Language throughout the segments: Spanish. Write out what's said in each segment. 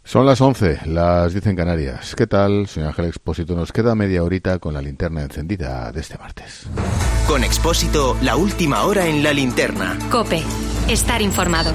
Son las 11, las 10 en Canarias. ¿Qué tal, señor Ángel Expósito? Nos queda media horita con la linterna encendida de este martes. Con Expósito, la última hora en la linterna. COPE. Estar informado.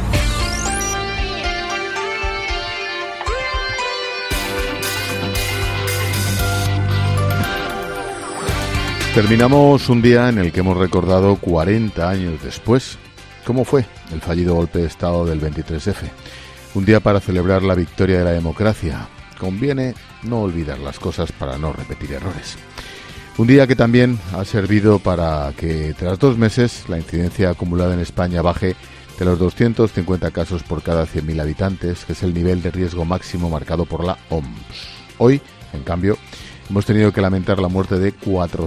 Terminamos un día en el que hemos recordado 40 años después cómo fue el fallido golpe de Estado del 23F. Un día para celebrar la victoria de la democracia. Conviene no olvidar las cosas para no repetir errores. Un día que también ha servido para que tras 2 meses la incidencia acumulada en España baje de los 250 casos por cada 100.000 habitantes, que es el nivel de riesgo máximo marcado por la OMS. Hoy, en cambio, hemos tenido que lamentar la muerte de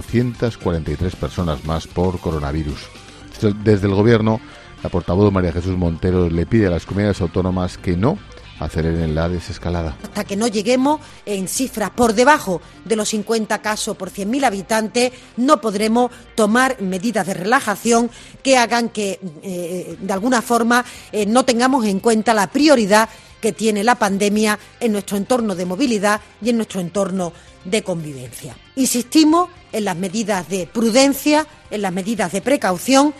443 personas más por coronavirus. Desde el Gobierno, la portavoz María Jesús Montero le pide a las comunidades autónomas que no aceleren la desescalada. Hasta que no lleguemos en cifras por debajo de los 50 casos por 100.000 habitantes, no podremos tomar medidas de relajación que hagan que, de alguna forma, no tengamos en cuenta la prioridad que tiene la pandemia en nuestro entorno de movilidad y en nuestro entorno de convivencia. Insistimos en las medidas de prudencia, en las medidas de precaución.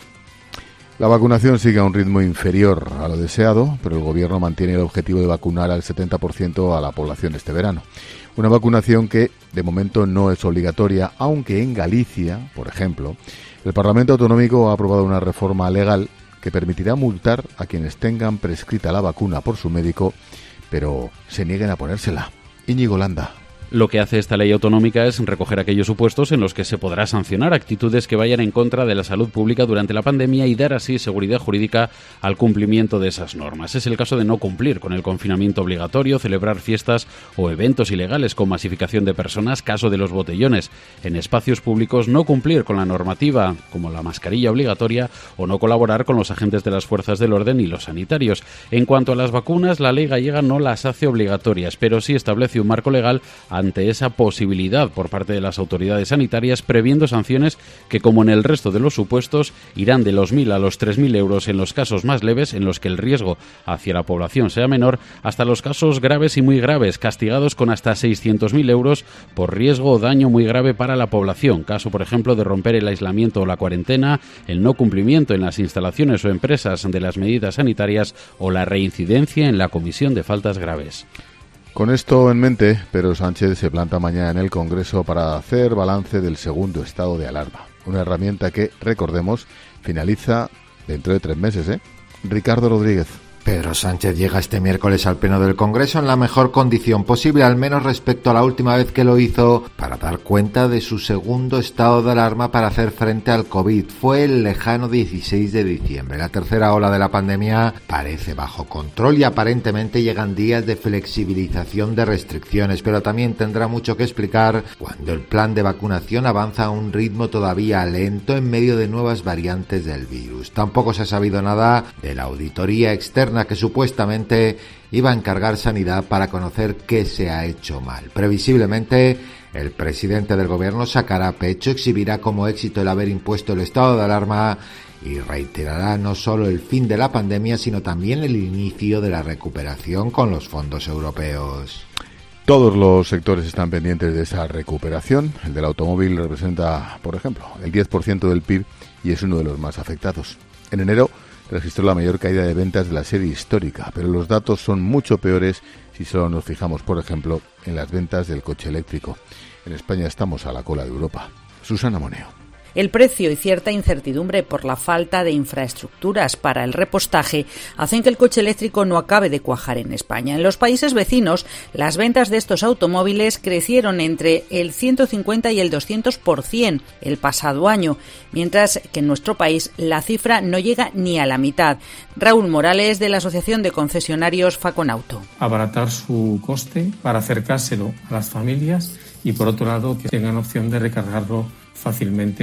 La vacunación sigue a un ritmo inferior a lo deseado, pero el Gobierno mantiene el objetivo de vacunar al 70% a la población este verano. Una vacunación que, de momento, no es obligatoria, aunque en Galicia, por ejemplo, el Parlamento Autonómico ha aprobado una reforma legal que permitirá multar a quienes tengan prescrita la vacuna por su médico, pero se nieguen a ponérsela. Íñigo Landa. Lo que hace esta ley autonómica es recoger aquellos supuestos en los que se podrá sancionar actitudes que vayan en contra de la salud pública durante la pandemia y dar así seguridad jurídica al cumplimiento de esas normas. Es el caso de no cumplir con el confinamiento obligatorio, celebrar fiestas o eventos ilegales con masificación de personas, caso de los botellones en espacios públicos, no cumplir con la normativa como la mascarilla obligatoria o no colaborar con los agentes de las fuerzas del orden y los sanitarios. En cuanto a las vacunas, la ley gallega no las hace obligatorias, pero sí establece un marco legal ante esa posibilidad por parte de las autoridades sanitarias, previendo sanciones que, como en el resto de los supuestos, irán de los 1.000 a los 3.000 euros en los casos más leves, en los que el riesgo hacia la población sea menor, hasta los casos graves y muy graves, castigados con hasta 600.000 euros por riesgo o daño muy grave para la población. Caso, por ejemplo, de romper el aislamiento o la cuarentena, el no cumplimiento en las instalaciones o empresas de las medidas sanitarias o la reincidencia en la comisión de faltas graves. Con esto en mente, Pedro Sánchez se planta mañana en el Congreso para hacer balance del segundo estado de alarma. Una herramienta que, recordemos, finaliza dentro de 3 meses, Ricardo Rodríguez. Pedro Sánchez llega este miércoles al Pleno del Congreso en la mejor condición posible, al menos respecto a la última vez que lo hizo, para dar cuenta de su segundo estado de alarma para hacer frente al COVID. Fue el lejano 16 de diciembre. La tercera ola de la pandemia parece bajo control y aparentemente llegan días de flexibilización de restricciones, pero también tendrá mucho que explicar cuando el plan de vacunación avanza a un ritmo todavía lento en medio de nuevas variantes del virus. Tampoco se ha sabido nada de la auditoría externa que supuestamente iba a encargar Sanidad para conocer qué se ha hecho mal. Previsiblemente, el presidente del Gobierno sacará pecho, exhibirá como éxito el haber impuesto el estado de alarma y reiterará no solo el fin de la pandemia, sino también el inicio de la recuperación con los fondos europeos. Todos los sectores están pendientes de esa recuperación. El del automóvil representa, por ejemplo, el 10% del PIB y es uno de los más afectados. En enero registró la mayor caída de ventas de la serie histórica, pero los datos son mucho peores si solo nos fijamos, por ejemplo, en las ventas del coche eléctrico. En España estamos a la cola de Europa. Susana Moneo. El precio y cierta incertidumbre por la falta de infraestructuras para el repostaje hacen que el coche eléctrico no acabe de cuajar en España. En los países vecinos, las ventas de estos automóviles crecieron entre el 150 y el 200% el pasado año, mientras que en nuestro país la cifra no llega ni a la mitad. Raúl Morales, de la Asociación de Concesionarios Faconauto. Abaratar su coste para acercárselo a las familias y, por otro lado, que tengan opción de recargarlo fácilmente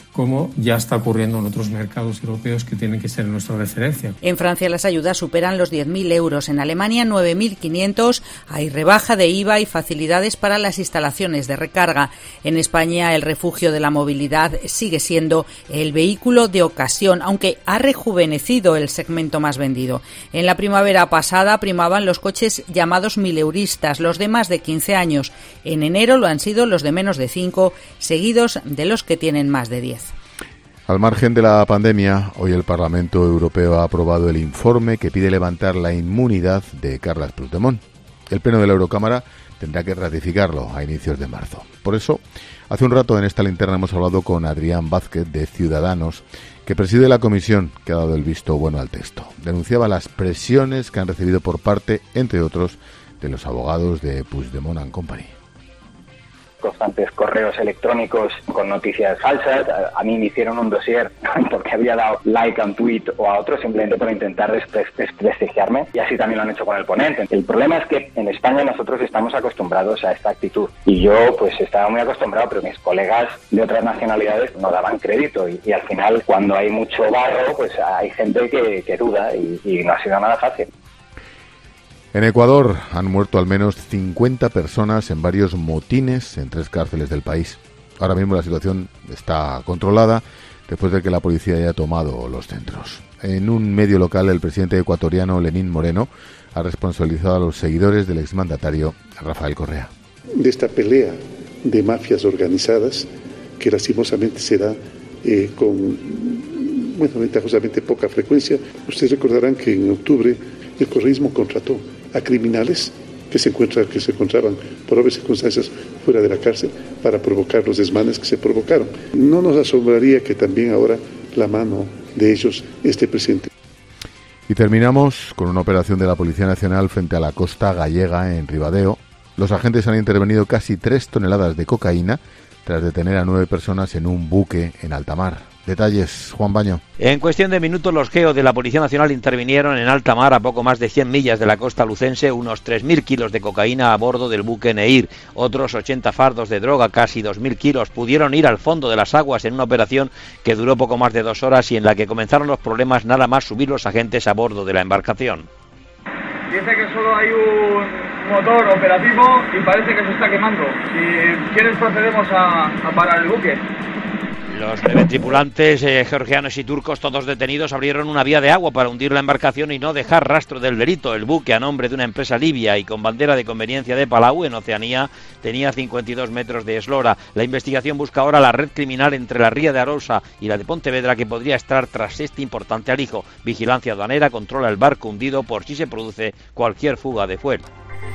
como ya está ocurriendo en otros mercados europeos que tienen que ser nuestra referencia. En Francia las ayudas superan los 10.000 euros, en Alemania 9.500, hay rebaja de IVA y facilidades para las instalaciones de recarga. En España el refugio de la movilidad sigue siendo el vehículo de ocasión, aunque ha rejuvenecido el segmento más vendido. En la primavera pasada primaban los coches llamados mileuristas, los de más de 15 años. En enero lo han sido los de menos de 5, seguidos de los que tienen más de 10. Al margen de la pandemia, hoy el Parlamento Europeo ha aprobado el informe que pide levantar la inmunidad de Carles Puigdemont. El Pleno de la Eurocámara tendrá que ratificarlo a inicios de marzo. Por eso, hace un rato en esta linterna hemos hablado con Adrián Vázquez de Ciudadanos, que preside la comisión que ha dado el visto bueno al texto. Denunciaba las presiones que han recibido por parte, entre otros, de los abogados de Puigdemont and Company. Constantes correos electrónicos con noticias falsas. A mí me hicieron un dossier porque había dado like a un tweet o a otro simplemente por intentar desprestigiarme, y así también lo han hecho con el ponente. El problema es que en España nosotros estamos acostumbrados a esta actitud y yo pues estaba muy acostumbrado, pero mis colegas de otras nacionalidades no daban crédito y al final cuando hay mucho barro pues hay gente que duda y no ha sido nada fácil. En Ecuador han muerto al menos 50 personas en varios motines en 3 cárceles del país. Ahora mismo la situación está controlada después de que la policía haya tomado los centros. En un medio local, el presidente ecuatoriano Lenín Moreno ha responsabilizado a los seguidores del exmandatario Rafael Correa. De esta pelea de mafias organizadas que lastimosamente se da con ventajosamente poca frecuencia. Ustedes recordarán que en octubre el correísmo contrató a criminales que se encontraban por obvias circunstancias fuera de la cárcel para provocar los desmanes que se provocaron. No nos asombraría que también ahora la mano de ellos esté presente. Y terminamos con una operación de la Policía Nacional frente a la costa gallega en Ribadeo. Los agentes han intervenido casi 3 toneladas de cocaína tras detener a 9 personas en un buque en alta mar. Detalles, Juan Baño. En cuestión de minutos, los GEO de la Policía Nacional intervinieron en alta mar a poco más de 100 millas de la costa lucense, unos 3.000 kilos de cocaína a bordo del buque Neir. Otros 80 fardos de droga, casi 2.000 kilos, pudieron ir al fondo de las aguas en una operación que duró poco más de 2 horas y en la que comenzaron los problemas nada más subir los agentes a bordo de la embarcación. Dice que solo hay un motor operativo y parece que se está quemando. Si quieres procedemos a parar el buque. Los 9 tripulantes georgianos y turcos, todos detenidos, abrieron una vía de agua para hundir la embarcación y no dejar rastro del delito. El buque, a nombre de una empresa libia y con bandera de conveniencia de Palau, en Oceanía, tenía 52 metros de eslora. La investigación busca ahora la red criminal entre la ría de Arousa y la de Pontevedra que podría estar tras este importante alijo. Vigilancia aduanera controla el barco hundido por si se produce cualquier fuga de fuel.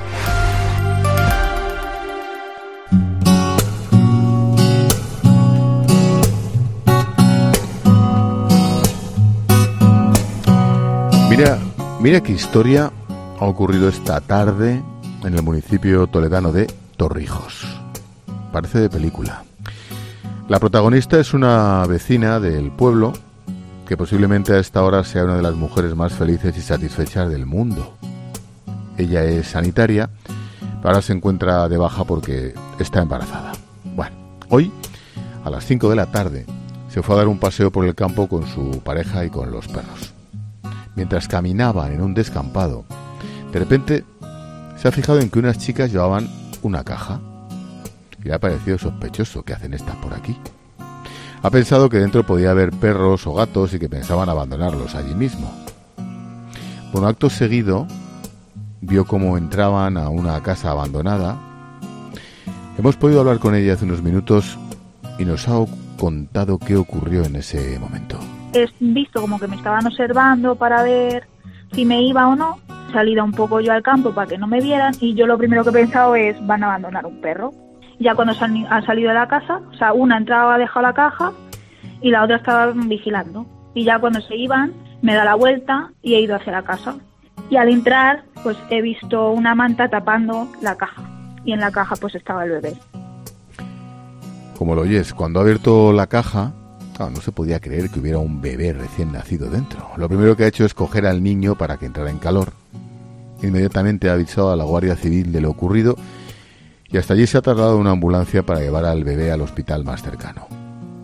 Mira qué historia ha ocurrido esta tarde en el municipio toledano de Torrijos. Parece de película. La protagonista es una vecina del pueblo que posiblemente a esta hora sea una de las mujeres más felices y satisfechas del mundo. Ella es sanitaria, pero ahora se encuentra de baja porque está embarazada. Bueno, hoy a las 5 de la tarde se fue a dar un paseo por el campo con su pareja y con los perros. Mientras caminaban en un descampado, de repente se ha fijado en que unas chicas llevaban una caja y le ha parecido sospechoso. ¿Qué hacen estas por aquí? Ha pensado que dentro podía haber perros o gatos y que pensaban abandonarlos allí mismo. Bueno, acto seguido vio cómo entraban a una casa abandonada. Hemos podido hablar con ella hace unos minutos y nos ha contado qué ocurrió en ese momento. He visto como que me estaban observando para ver si me iba o no. He salido un poco yo al campo para que no me vieran y yo lo primero que he pensado es van a abandonar un perro. Ya cuando han salido de la casa, o sea, una entraba, ha dejado la caja y la otra estaba vigilando. Y ya cuando se iban, me da la vuelta y he ido hacia la casa. Y al entrar, pues he visto una manta tapando la caja. Y en la caja pues estaba el bebé. Como lo oyes, cuando ha abierto la caja, no se podía creer que hubiera un bebé recién nacido dentro. Lo primero que ha hecho es coger al niño para que entrara en calor. Inmediatamente ha avisado a la Guardia Civil de lo ocurrido y hasta allí se ha trasladado una ambulancia para llevar al bebé al hospital más cercano.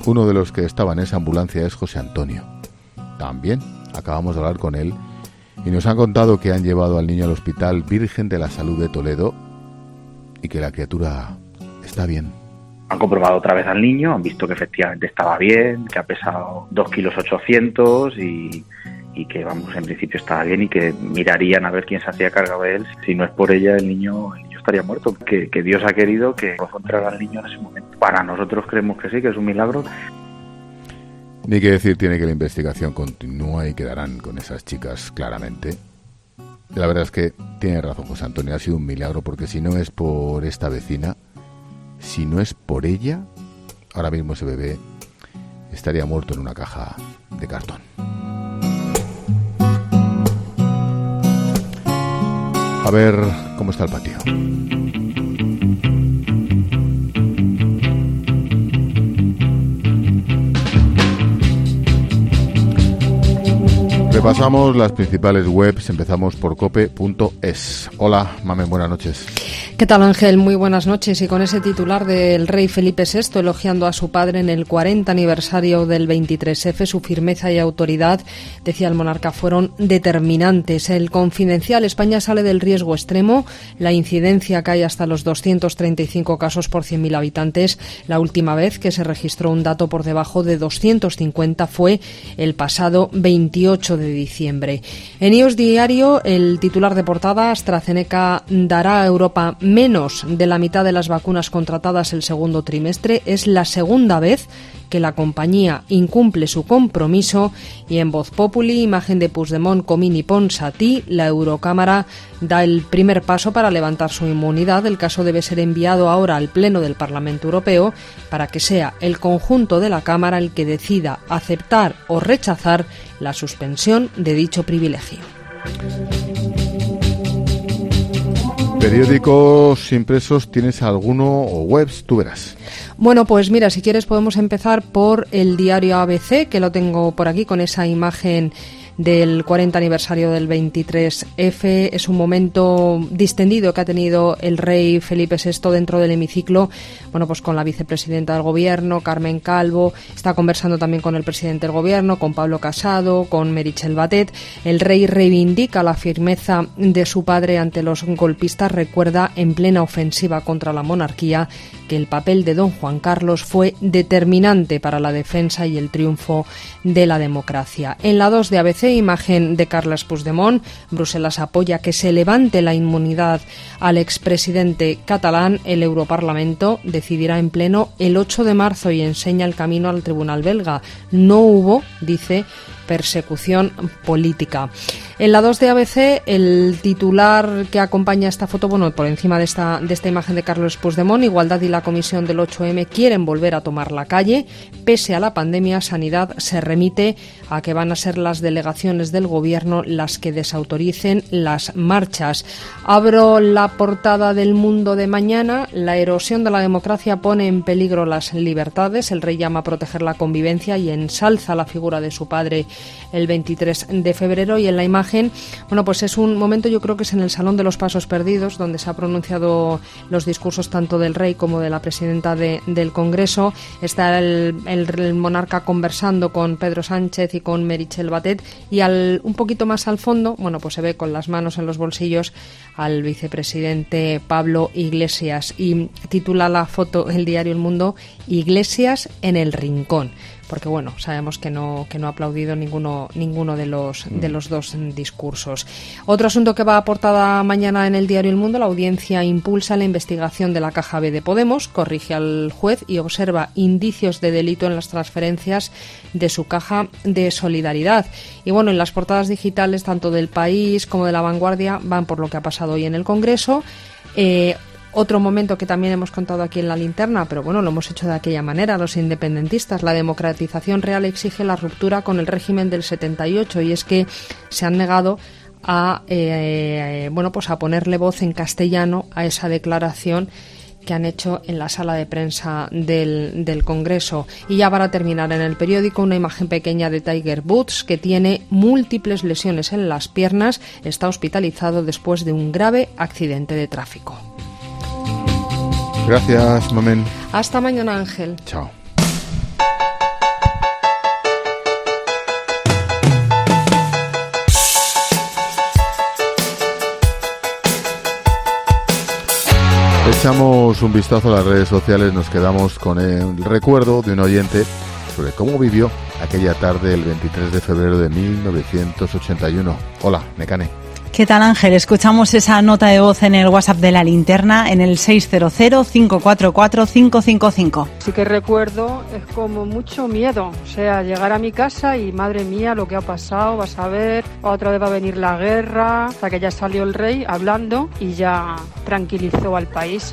Uno de los que estaba en esa ambulancia es José Antonio. También acabamos de hablar con él y nos han contado que han llevado al niño al Hospital Virgen de la Salud de Toledo y que la criatura está bien. Han comprobado otra vez al niño, han visto que efectivamente estaba bien, que ha pesado 2,8 kilos y que, vamos, en principio estaba bien y que mirarían a ver quién se hacía cargo de él. Si no es por ella, el niño estaría muerto. Que Dios ha querido que encontrara al niño en ese momento. Para nosotros creemos que sí, que es un milagro. Ni que decir tiene que la investigación continúa y quedarán con esas chicas claramente. La verdad es que tiene razón José Antonio, ha sido un milagro, porque si no es por esta vecina, si no es por ella, ahora mismo ese bebé estaría muerto en una caja de cartón. A ver cómo está el patio. Repasamos las principales webs, empezamos por cope.es. Hola, Mamen, buenas noches. ¿Qué tal, Ángel? Muy buenas noches. Y con ese titular del rey Felipe VI elogiando a su padre en el 40 aniversario del 23F, su firmeza y autoridad, decía el monarca, fueron determinantes. El Confidencial: España sale del riesgo extremo, la incidencia cae hasta los 235 casos por 100.000 habitantes. La última vez que se registró un dato por debajo de 250 fue el pasado 28 de diciembre. En IOS Diario, el titular de portada: AstraZeneca dará a Europa menos de la mitad de las vacunas contratadas el segundo trimestre. Es la segunda vez que la compañía incumple su compromiso. Y en Voz Populi, imagen de Puigdemont, Comín y Ponsatí, la Eurocámara da el primer paso para levantar su inmunidad. El caso debe ser enviado ahora al Pleno del Parlamento Europeo para que sea el conjunto de la Cámara el que decida aceptar o rechazar la suspensión de dicho privilegio. ¿Periódicos impresos tienes alguno o webs? Tú verás. Bueno, pues mira, si quieres podemos empezar por el diario ABC, que lo tengo por aquí con esa imagen del 40 aniversario del 23F. Es un momento distendido que ha tenido el rey Felipe VI dentro del hemiciclo, bueno, pues con la vicepresidenta del gobierno, Carmen Calvo. Está conversando también con el presidente del gobierno, con Pablo Casado, con Meritxell Batet. El rey reivindica la firmeza de su padre ante los golpistas. Recuerda, en plena ofensiva contra la monarquía, que el papel de don Juan Carlos fue determinante para la defensa y el triunfo de la democracia. En la 2 de ABC, imagen de Carles Puigdemont. Bruselas apoya que se levante la inmunidad al expresidente catalán. El Europarlamento decidirá en pleno el 8 de marzo y enseña el camino al tribunal belga. No hubo, dice, persecución política. En la 2 de ABC, el titular que acompaña esta foto, bueno, por encima de esta imagen de Carles Puigdemont: Igualdad y la Comisión del 8M quieren volver a tomar la calle. Pese a la pandemia, Sanidad se remite a que van a ser las delegaciones del gobierno las que desautoricen las marchas. Abro la portada del Mundo de mañana. La erosión de la democracia pone en peligro las libertades. El rey llama a proteger la convivencia y ensalza la figura de su padre el 23 de febrero. Y en la imagen, bueno, pues es un momento, yo creo que es en el Salón de los Pasos Perdidos, donde se ha pronunciado los discursos tanto del rey como de la presidenta del Congreso. Está el monarca conversando con Pedro Sánchez y con Meritxell Batet, y un poquito más al fondo, bueno, pues se ve con las manos en los bolsillos al vicepresidente Pablo Iglesias, y titula la foto el diario El Mundo: Iglesias en el rincón. Porque bueno, sabemos que no ha aplaudido ninguno de los dos discursos. Otro asunto que va a portada mañana en el diario El Mundo: la audiencia impulsa la investigación de la Caja B de Podemos, corrige al juez y observa indicios de delito en las transferencias de su caja de solidaridad. Y bueno, en las portadas digitales tanto del País como de La Vanguardia van por lo que ha pasado hoy en el Congreso. Otro momento que también hemos contado aquí en la linterna, pero bueno, lo hemos hecho de aquella manera, los independentistas: la democratización real exige la ruptura con el régimen del 78, y es que se han negado a a ponerle voz en castellano a esa declaración que han hecho en la sala de prensa del Congreso. Y ya para terminar, en el periódico, una imagen pequeña de Tiger Woods, que tiene múltiples lesiones en las piernas. Está hospitalizado después de un grave accidente de tráfico. Gracias, Mamen. Hasta mañana, Ángel. Chao. Echamos un vistazo a las redes sociales, nos quedamos con el recuerdo de un oyente sobre cómo vivió aquella tarde el 23 de febrero de 1981. Hola, Mecane. ¿Qué tal, Ángel? Escuchamos esa nota de voz en el WhatsApp de La Linterna en el 600-544-555. Sí que recuerdo, es como mucho miedo, o sea, llegar a mi casa y madre mía lo que ha pasado, vas a ver, otra vez va a venir la guerra, hasta que ya salió el rey hablando y ya tranquilizó al país.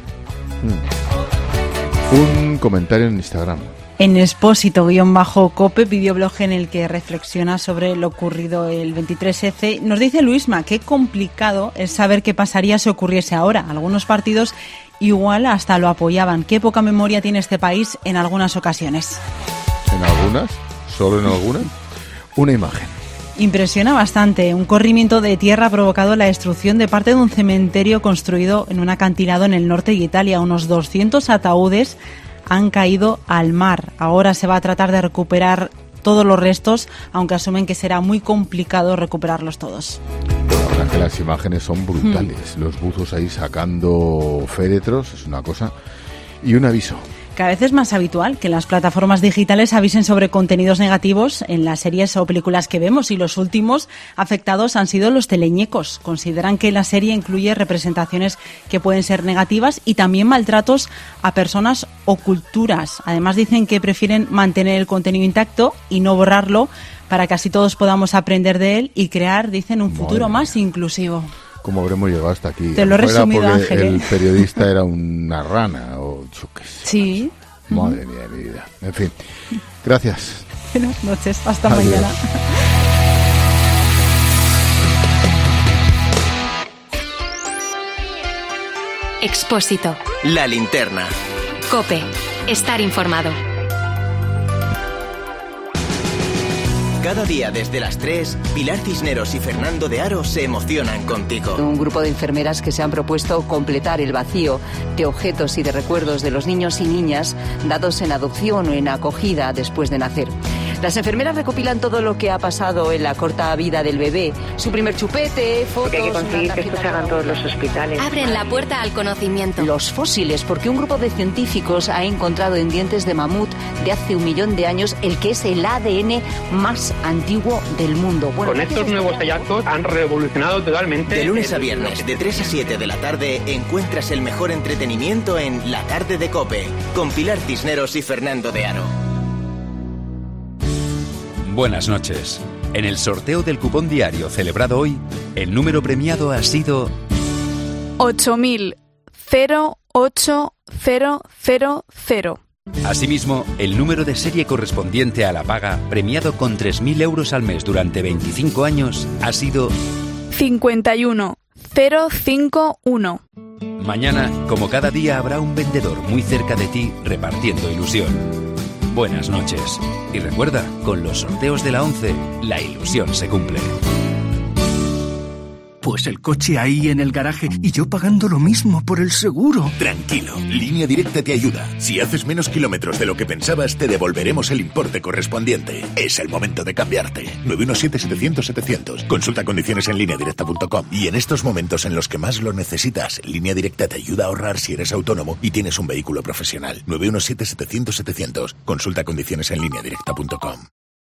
Un comentario en Instagram. En Expósito-Cope, videoblog en el que reflexiona sobre lo ocurrido el 23F, nos dice Luisma, qué complicado es saber qué pasaría si ocurriese ahora. Algunos partidos igual hasta lo apoyaban. Qué poca memoria tiene este país en algunas ocasiones. ¿En algunas? ¿Solo en algunas? Una imagen. Impresiona bastante. Un corrimiento de tierra ha provocado la destrucción de parte de un cementerio construido en un acantilado en el norte de Italia. Unos 200 ataúdes han caído al mar. Ahora se va a tratar de recuperar todos los restos, aunque asumen que será muy complicado recuperarlos todos. La verdad es que las imágenes son brutales. Los buzos ahí sacando féretros, es una cosa. Y un aviso. Cada vez es más habitual que las plataformas digitales avisen sobre contenidos negativos en las series o películas que vemos, y los últimos afectados han sido los teleñecos. Consideran que la serie incluye representaciones que pueden ser negativas y también maltratos a personas o culturas. Además, dicen que prefieren mantener el contenido intacto y no borrarlo para que así todos podamos aprender de él y crear, dicen, un futuro más inclusivo. ¿Cómo habremos llegado hasta aquí? Te lo he resumido, Ángel. El periodista era una rana o yo qué sé. Sí. Madre mía de mi vida. En fin, gracias. Buenas noches, hasta Adiós. mañana. Expósito. La Linterna. COPE. Estar informado. Cada día desde las 3, Pilar Cisneros y Fernando de Aro se emocionan contigo. Un grupo de enfermeras que se han propuesto completar el vacío de objetos y de recuerdos de los niños y niñas dados en adopción o en acogida después de nacer. Las enfermeras recopilan todo lo que ha pasado en la corta vida del bebé, su primer chupete, fotos... Porque hay que conseguir que esto se haga en todos los hospitales. Abren la puerta al conocimiento. Los fósiles, porque un grupo de científicos ha encontrado en dientes de mamut de hace 1 millón de años el que es el ADN más antiguo del mundo. Bueno, con estos nuevos hallazgos han revolucionado totalmente... De lunes a viernes, de 3 a 7 de la tarde, encuentras el mejor entretenimiento en La Tarde de COPE, con Pilar Cisneros y Fernando de Aro. Buenas noches. En el sorteo del cupón diario celebrado hoy, el número premiado ha sido 8000-08000. Asimismo, el número de serie correspondiente a la paga, premiado con 3.000 euros al mes durante 25 años, ha sido 51051. Mañana, como cada día, habrá un vendedor muy cerca de ti repartiendo ilusión. Buenas noches. Y recuerda, con los sorteos de la 11, la ilusión se cumple. Pues el coche ahí en el garaje y yo pagando lo mismo por el seguro. Tranquilo, Línea Directa te ayuda. Si haces menos kilómetros de lo que pensabas, te devolveremos el importe correspondiente. Es el momento de cambiarte. 917-700-700. Consulta condiciones en lineadirecta.com. Y en estos momentos en los que más lo necesitas, Línea Directa te ayuda a ahorrar si eres autónomo y tienes un vehículo profesional. 917-700-700. Consulta condiciones en lineadirecta.com.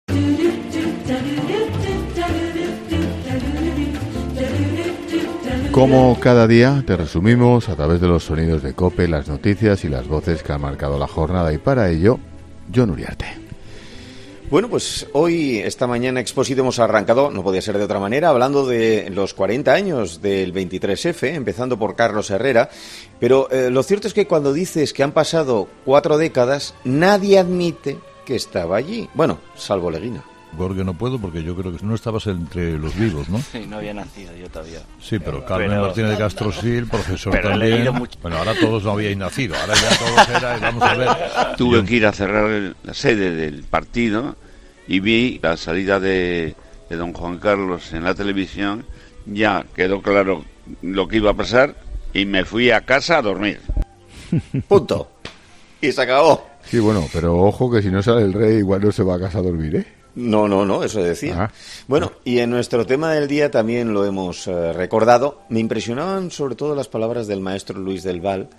Como cada día, te resumimos a través de los sonidos de COPE, las noticias y las voces que han marcado la jornada. Y para ello, Jon Uriarte. Bueno, pues hoy, esta mañana Expósito, hemos arrancado, no podía ser de otra manera, hablando de los 40 años del 23F, empezando por Carlos Herrera. Pero lo cierto es que cuando dices que han pasado 4 décadas, nadie admite que estaba allí. Bueno, salvo Leguina. Porque no puedo, porque yo creo que no estabas entre los vivos, ¿no? Sí, no había nacido yo todavía. Sí, pero Carmen Martínez de Castrosil, profesor también. Bueno, ahora todos no habíais nacido, ahora ya todos eran, vamos a ver. Tuve que ir a cerrar la sede del partido y vi la salida de don Juan Carlos en la televisión. Ya quedó claro lo que iba a pasar y me fui a casa a dormir. Punto. Y se acabó. Sí, bueno, pero ojo que si no sale el rey igual no se va a casa a dormir, ¿eh? No, eso decía. Bueno, y en nuestro tema del día también lo hemos recordado. Me impresionaban sobre todo las palabras del maestro Luis del Val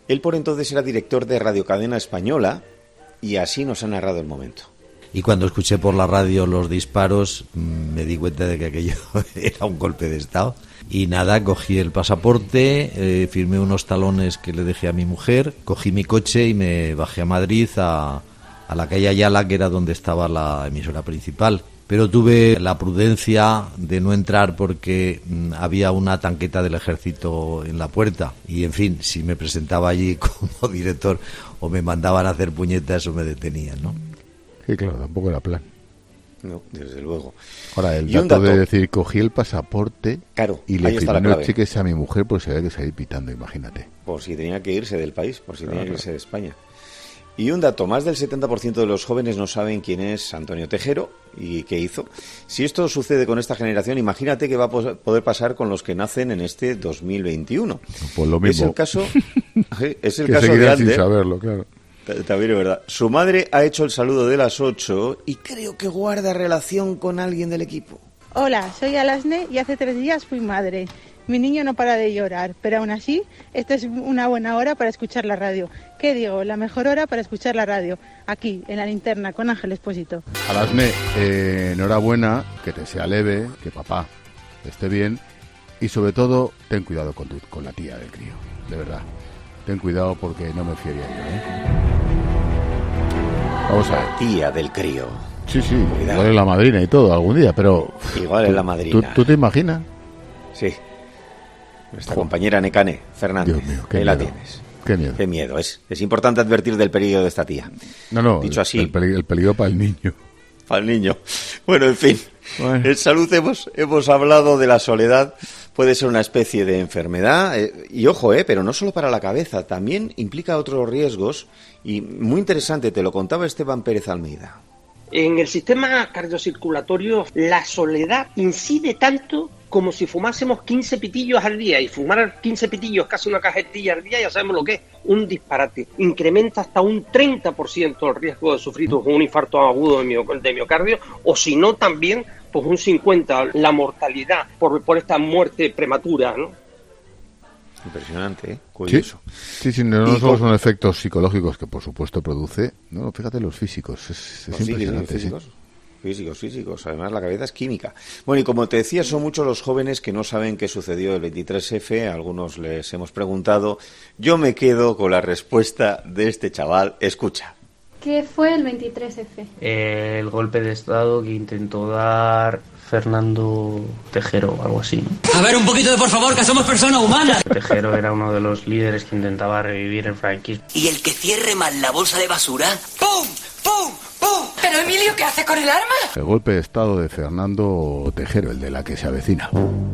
Él por entonces era director de Radiocadena Española y así nos ha narrado el momento. Y cuando escuché por la radio los disparos, me di cuenta de que aquello era un golpe de Estado. Y nada, cogí el pasaporte, firmé unos talones que le dejé a mi mujer, cogí mi coche y me bajé a Madrid, a la calle Ayala, que era donde estaba la emisora principal. Pero tuve la prudencia de no entrar porque había una tanqueta del ejército en la puerta. Y, en fin, si me presentaba allí como director o me mandaban a hacer puñetas o me detenían, ¿no? Sí, claro, tampoco era plan. No, desde luego. Ahora, el dato de decir, cogí el pasaporte y le firmé los cheques a mi mujer, pues se había que salir pitando, imagínate. Por si tenía que irse del país, por si tenía que irse de España. Y un dato, más del 70% de los jóvenes no saben quién es Antonio Tejero y qué hizo. Si esto sucede con esta generación, imagínate qué va a poder pasar con los que nacen en este 2021. Pues lo mismo. Es el caso de Ander. Sin saberlo, claro. También es verdad. Su madre ha hecho el saludo de las 8 y creo que guarda relación con alguien del equipo. Hola, soy Alasne y hace 3 días fui madre. Mi niño no para de llorar, pero aún así, esta es una buena hora para escuchar la radio. ¿Qué digo? La mejor hora para escuchar la radio, aquí, en La Linterna, con Ángel Expósito. Alasne, enhorabuena, que te sea leve, que papá esté bien y sobre todo, ten cuidado con la tía del crío, de verdad. Ten cuidado porque no me fiaría yo, ¿eh? Vamos a ver. Tía del crío. Sí, cuidado. Igual es la madrina y todo algún día, pero... Igual es la madrina. ¿Tú te imaginas? Sí. Nuestra compañera Nekane, Fernández. Dios mío, ahí la tienes. Qué miedo. Qué miedo. Es importante advertir del peligro de esta tía. No, dicho así. El peligro para el niño. Para el niño. Bueno, en fin. Bueno. En salud hemos hablado de la soledad. Puede ser una especie de enfermedad. Y ojo, pero no solo para la cabeza. También implica otros riesgos. Y muy interesante, te lo contaba Esteban Pérez Almeida. En el sistema cardiocirculatorio, la soledad incide tanto como si fumásemos 15 pitillos al día. Y fumar 15 pitillos, casi una cajetilla al día, ya sabemos lo que es. Un disparate. Incrementa hasta un 30% el riesgo de sufrir un infarto agudo de miocardio, o si no también, pues un 50% la mortalidad por esta muerte prematura, ¿no? Impresionante, curioso. Sí, no solo son efectos psicológicos que por supuesto produce, no, fíjate los físicos, es impresionante. Físicos, además la cabeza es química. Bueno, y como te decía, son muchos los jóvenes que no saben qué sucedió el 23F, a algunos les hemos preguntado, yo me quedo con la respuesta de este chaval, escucha. ¿Qué fue el 23F? El golpe de Estado que intentó dar Fernando Tejero o algo así, ¿no? A ver, un poquito de por favor, que somos personas humanas. Tejero era uno de los líderes que intentaba revivir el franquismo. ¿Y el que cierre mal la bolsa de basura? ¡Pum! ¡Pum! ¡Pum! ¿Pero Emilio qué hace con el arma? El golpe de Estado de Fernando Tejero, el de la que se avecina.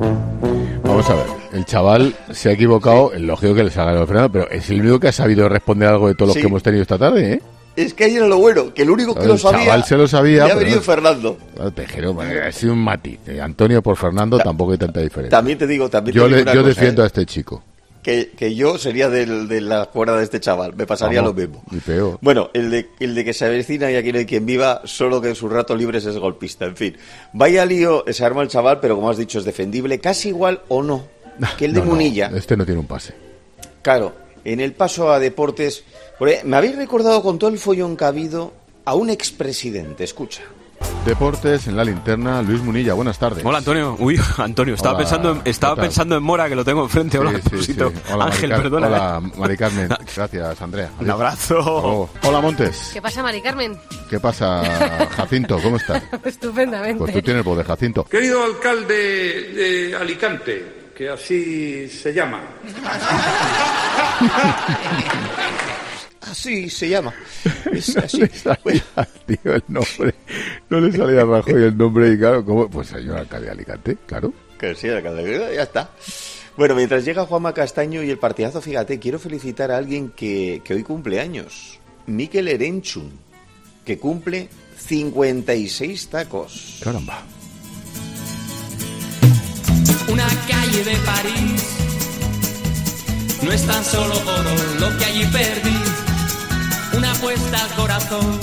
Vamos a ver, el chaval se ha equivocado, es lógico que le salga el Fernando, pero es el único que ha sabido responder algo de todos los que hemos tenido esta tarde, ¿eh? Es que ahí era lo bueno, que el único que lo sabía... El chaval se lo sabía. Y ha venido Fernando. Tejero, ha sido un matiz. Antonio por Fernando tampoco hay tanta diferencia. También te digo yo defiendo a este chico. Que yo sería de la cuerda de este chaval. Me pasaría lo mismo. Y peor. Bueno, el de que se avecina y aquí no hay quien viva, solo que en sus ratos libres es golpista. En fin, vaya lío, se arma el chaval, pero como has dicho, es defendible. Casi igual o no que el de Munilla. Este no tiene un pase. Claro, en el paso a deportes... Me habéis recordado con todo el follón que ha habido a un expresidente, escucha. Deportes en La Linterna, Luis Munilla, buenas tardes. Hola Antonio, Antonio, estaba pensando en Mora, que lo tengo enfrente. Hola, sí. Hola, Ángel, perdona. Hola, Mari Carmen, gracias Andrea. Un abrazo. Hola Montes. ¿Qué pasa, Mari Carmen? ¿Qué pasa, Jacinto? ¿Cómo estás? Estupendamente. Pues tú tienes voz de Jacinto. Querido alcalde de Alicante, que así se llama. Así se llama. Es así. No le salía, tío, el nombre. No le salía a Rajoy el nombre y claro, ¿cómo? Pues señor alcalde de Alicante, claro. Que sí, alcalde de Alicante, ya está. Bueno, mientras llega Juanma Castaño y el partidazo, fíjate, quiero felicitar a alguien que hoy cumple años. Mikel Erenchun, que cumple 56 tacos. Caramba. Una calle de París no es tan solo oro lo que allí perdí. Una apuesta al corazón.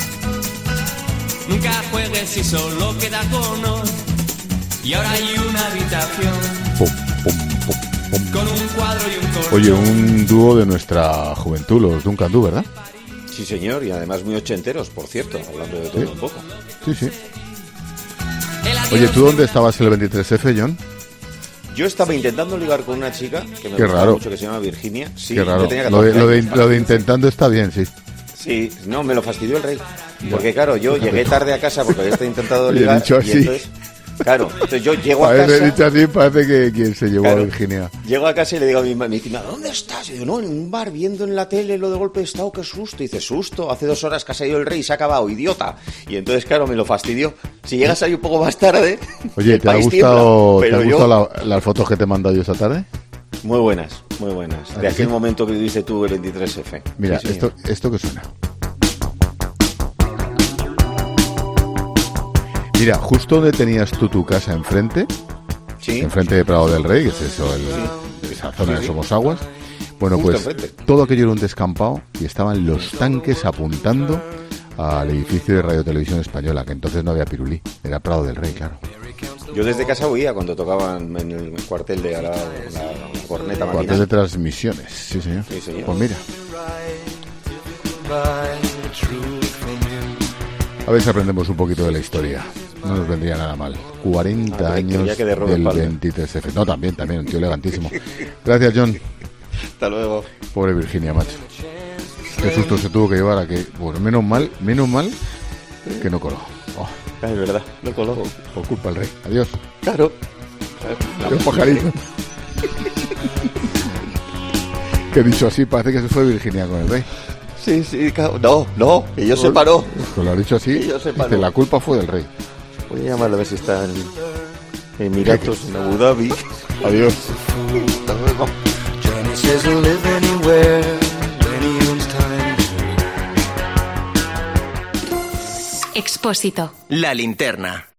Nunca juegues si solo queda cono. Y ahora hay una habitación con un cuadro Oye, un dúo de nuestra juventud, los Duncan Du, ¿verdad? Sí, señor, y además muy ochenteros, por cierto, hablando de todo un poco. Sí, sí. Oye, ¿tú dónde estabas el 23F, John? Yo estaba intentando ligar con una chica que me Qué gustaba raro. mucho, que se llama Virginia. Sí, Qué raro. yo tenía Lo 14 años. de intentando está bien, sí. Sí, no, me lo fastidió el rey. Porque claro, yo llegué tarde a casa porque había estado intentando Oye, ligar. dicho Y así. entonces yo llego a Parece, casa. dicho así, parece que quien se llevó Claro. a Virginia. Llego a casa y le digo a mi mamá, ¿dónde estás? Y digo, no, en un bar viendo en la tele lo de golpe de estado, qué susto. Y dice, susto, hace 2 horas que ha salido el rey y se ha acabado, idiota. Y entonces, claro, me lo fastidió. Si llegas ahí un poco más tarde. Oye, el ¿te ha país gustado, tiembla, ¿te pero han gustado las fotos que te he mandado yo esta tarde? Muy buenas, muy buenas. ¿Ah, De sí? aquel momento que viviste tú el 23F. Mira, Sí, señor. esto que suena. Mira, justo donde tenías tú tu casa enfrente, Sí. enfrente de Prado del Rey, que es eso, esa zona Sí, de sí. Somosaguas. Bueno, Justo pues enfrente. todo aquello era un descampado y estaban los tanques apuntando al edificio de Radio Televisión Española, que entonces no había pirulí, era Prado del Rey, claro. Yo desde casa oía cuando tocaban en el cuartel de la corneta Cuartel maquinal. de transmisiones, sí señor. Sí, señor. Pues mira. A ver si aprendemos un poquito de la historia. No nos vendría nada mal. 40 Ah, años creía que de Robert del Palmer. 23F. No, también, un tío elegantísimo. Gracias, John. Hasta luego. Pobre Virginia, macho. Qué susto se tuvo que llevar a que... Bueno, menos mal que no coló. Oh, Es verdad, no coló. por culpa del rey. Adiós. Claro. Adiós, pajarito. Que dicho así, parece que se fue Virginia con el rey. Sí, sí, claro. No, que yo se paró. Pues lo ha dicho así. Sí, yo se dice, paró. la culpa fue del rey. Voy a llamarlo a ver si está en Emiratos, en Abu Dhabi. Adiós. Hasta luego. Expósito. La linterna.